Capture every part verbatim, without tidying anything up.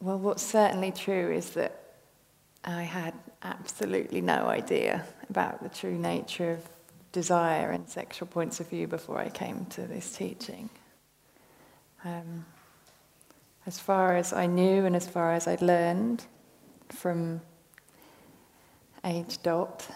well, what's certainly true is that I had absolutely no idea about the true nature of desire and sexual points of view before I came to this teaching. Um, as far as I knew and as far as I'd learned from age dot,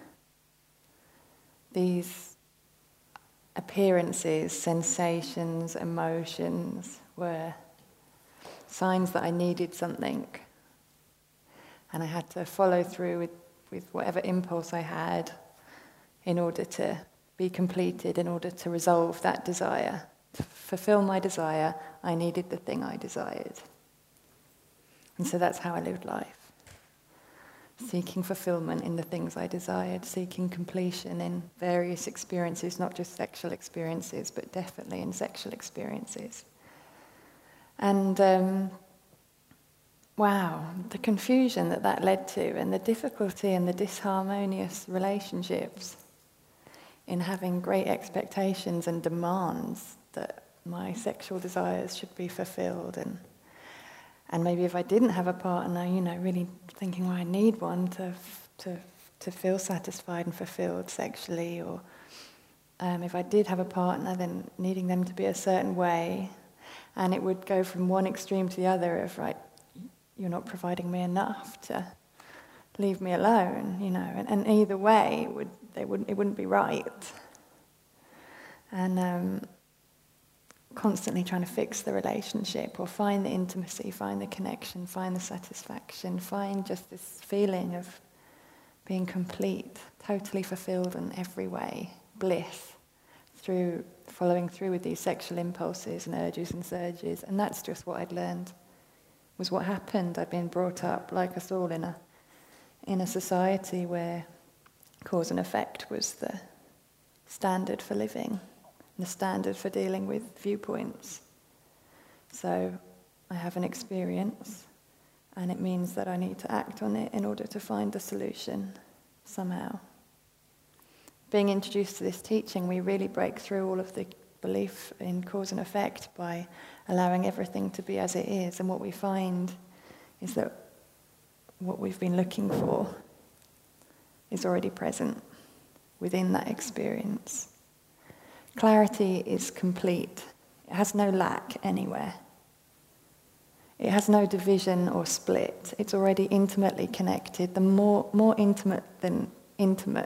these appearances, sensations, emotions were signs that I needed something. And I had to follow through with, with whatever impulse I had in order to be completed, in order to resolve that desire. To fulfill my desire, I needed the thing I desired. And so that's how I lived life. Seeking fulfillment in the things I desired, seeking completion in various experiences, not just sexual experiences, but definitely in sexual experiences. And um, wow, the confusion that that led to, and the difficulty and the disharmonious relationships in having great expectations and demands that my sexual desires should be fulfilled, and and maybe if I didn't have a partner, you know, really thinking, well, I need one to to to feel satisfied and fulfilled sexually, or um, if I did have a partner, then needing them to be a certain way, and it would go from one extreme to the other of, right, you're not providing me enough to leave me alone, you know, and, and either way, it would they wouldn't it wouldn't be right, and um, constantly trying to fix the relationship or find the intimacy, find the connection, find the satisfaction, find just this feeling of being complete, totally fulfilled in every way, bliss, through following through with these sexual impulses and urges and surges. And that's just what I'd learned, was what happened. I'd been brought up, like us all, in a in a society where cause and effect was the standard for living, the standard for dealing with viewpoints. So I have an experience, and it means that I need to act on it in order to find the solution somehow. Being introduced to this teaching, we really break through all of the belief in cause and effect by allowing everything to be as it is. And what we find is that what we've been looking for is already present within that experience. Clarity is complete. It has no lack anywhere. It has no division or split. It's already intimately connected. The more, more intimate than intimate.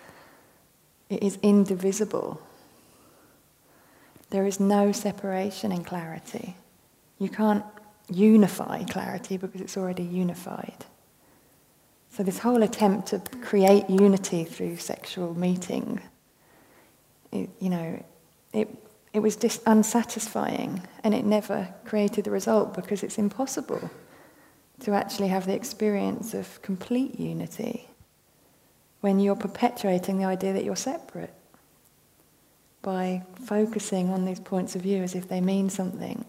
It is indivisible. There is no separation in clarity. You can't unify clarity because it's already unified. So this whole attempt to create unity through sexual meeting, it, you know, it it was just unsatisfying, and it never created the result because it's impossible to actually have the experience of complete unity when you're perpetuating the idea that you're separate by focusing on these points of view as if they mean something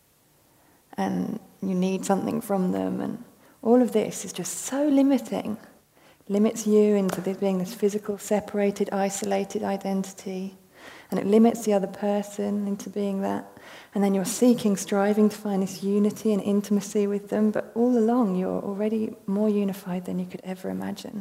and you need something from them, and all of this is just so limiting. Limits you into this being this physical, separated, isolated identity, and it limits the other person into being that. And then you're seeking, striving to find this unity and intimacy with them, but all along you're already more unified than you could ever imagine.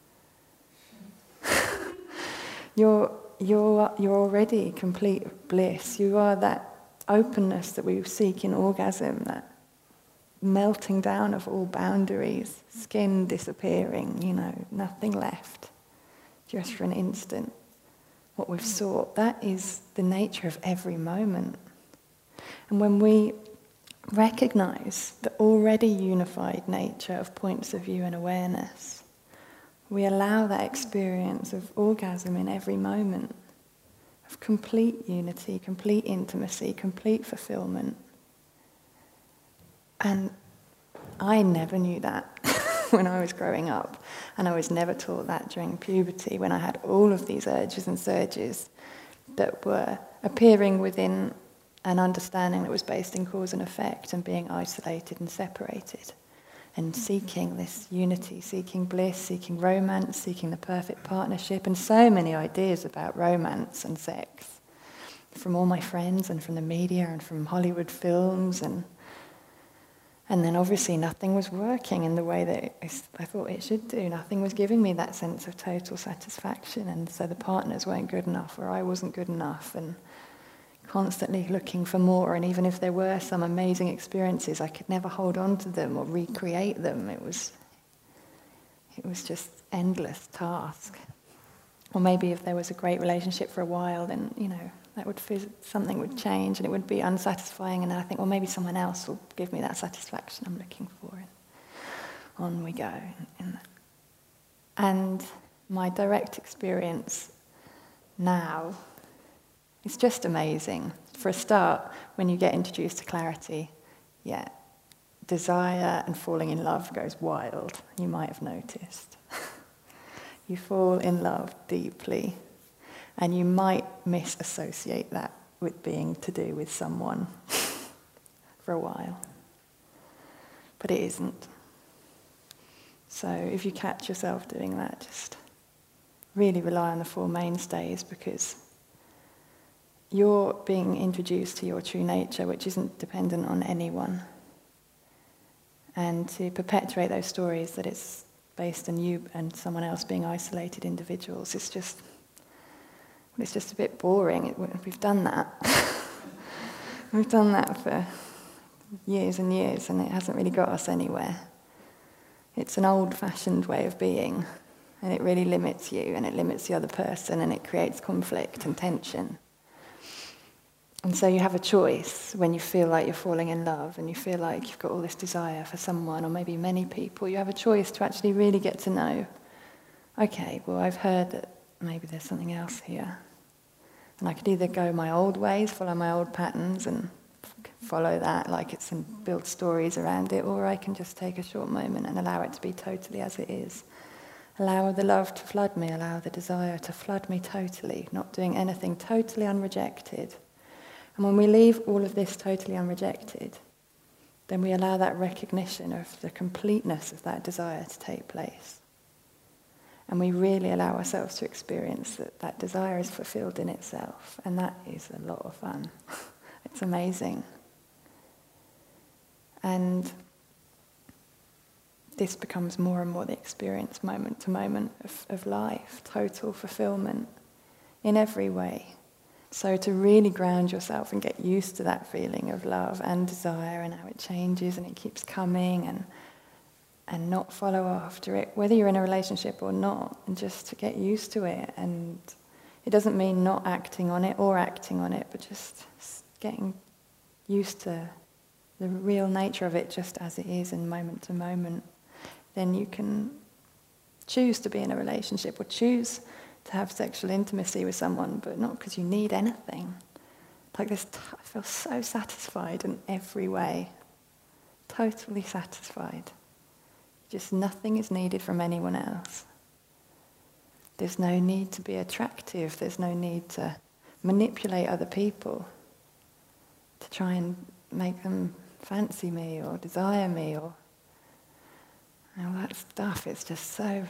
you're, you're, you're already complete bliss. You are that openness that we seek in orgasm, that melting down of all boundaries, skin disappearing, you know, nothing left, just for an instant. What we've sought, that is the nature of every moment. And when we recognize the already unified nature of points of view and awareness, we allow that experience of orgasm in every moment, of complete unity, complete intimacy, complete fulfillment. And I never knew that when I was growing up, and I was never taught that during puberty, when I had all of these urges and surges that were appearing within an understanding that was based in cause and effect and being isolated and separated, and seeking this unity, seeking bliss, seeking romance, seeking the perfect partnership, and so many ideas about romance and sex from all my friends and from the media and from Hollywood films, and And then obviously nothing was working in the way that it, I thought it should do. Nothing was giving me that sense of total satisfaction. And so the partners weren't good enough, or I wasn't good enough. And constantly looking for more. And even if there were some amazing experiences, I could never hold on to them or recreate them. It was, it was just endless task. Or maybe if there was a great relationship for a while, then, you know, that would feel, something would change and it would be unsatisfying, and then I think, well, maybe someone else will give me that satisfaction I'm looking for, and on we go. And my direct experience now is just amazing. For a start, when you get introduced to clarity, yeah, desire and falling in love goes wild. You might have noticed. You fall in love deeply. And you might misassociate that with being to do with someone for a while. But it isn't. So if you catch yourself doing that, just really rely on the Four Mainstays, because you're being introduced to your true nature, which isn't dependent on anyone. And to perpetuate those stories that it's based on you and someone else being isolated individuals, it's just... Well, it's just a bit boring. It, we've done that. We've done that for years and years, and it hasn't really got us anywhere. It's an old-fashioned way of being, and it really limits you, and it limits the other person, and it creates conflict and tension. And so you have a choice when you feel like you're falling in love, and you feel like you've got all this desire for someone, or maybe many people. You have a choice to actually really get to know, okay, well, I've heard that maybe there's something else here. And I could either go my old ways, follow my old patterns and follow that like it's and build stories around it, or I can just take a short moment and allow it to be totally as it is. Allow the love to flood me, allow the desire to flood me totally, not doing anything, totally unrejected. And when we leave all of this totally unrejected, then we allow that recognition of the completeness of that desire to take place. And we really allow ourselves to experience that that desire is fulfilled in itself. And that is a lot of fun. It's amazing. And this becomes more and more the experience moment to moment of, of life, total fulfillment in every way. So to really ground yourself and get used to that feeling of love and desire and how it changes and it keeps coming, and and not follow after it, whether you're in a relationship or not, and just to get used to it. And it doesn't mean not acting on it or acting on it, but just getting used to the real nature of it just as it is in moment to moment. Then you can choose to be in a relationship or choose to have sexual intimacy with someone, but not because you need anything. Like this, t- I feel so satisfied in every way, totally satisfied. Just nothing is needed from anyone else. There's no need to be attractive. There's no need to manipulate other people to try and make them fancy me or desire me or all that stuff. It's just so...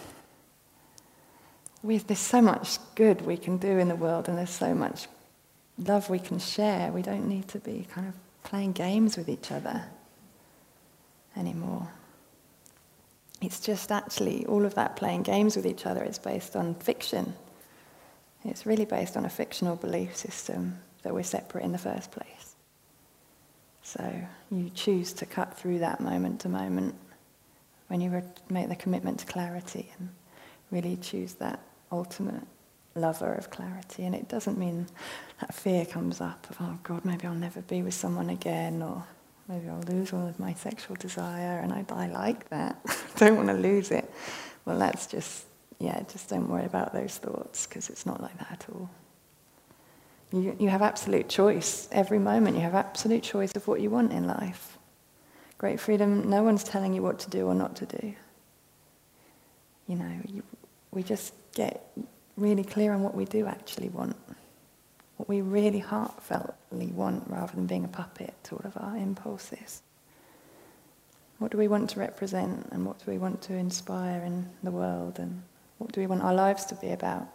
We, there's so much good we can do in the world, and there's so much love we can share. We don't need to be kind of playing games with each other anymore. It's just actually, all of that playing games with each other is based on fiction. It's really based on a fictional belief system that we're separate in the first place. So you choose to cut through that moment to moment when you re- make the commitment to clarity and really choose that ultimate lover of clarity. And it doesn't mean that fear comes up of, oh God, maybe I'll never be with someone again, or maybe I'll lose all of my sexual desire, and I, I like that. I don't want to lose it. Well, that's just, yeah, just don't worry about those thoughts, because it's not like that at all. You, you have absolute choice. Every moment you have absolute choice of what you want in life. Great freedom, no one's telling you what to do or not to do. You know, you, we just get really clear on what we do actually want. What we really heartfeltly want, rather than being a puppet to all of our impulses. What do we want to represent, and what do we want to inspire in the world, and what do we want our lives to be about?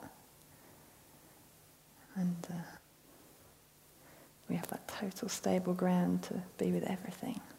And uh, we have that total stable ground to be with everything.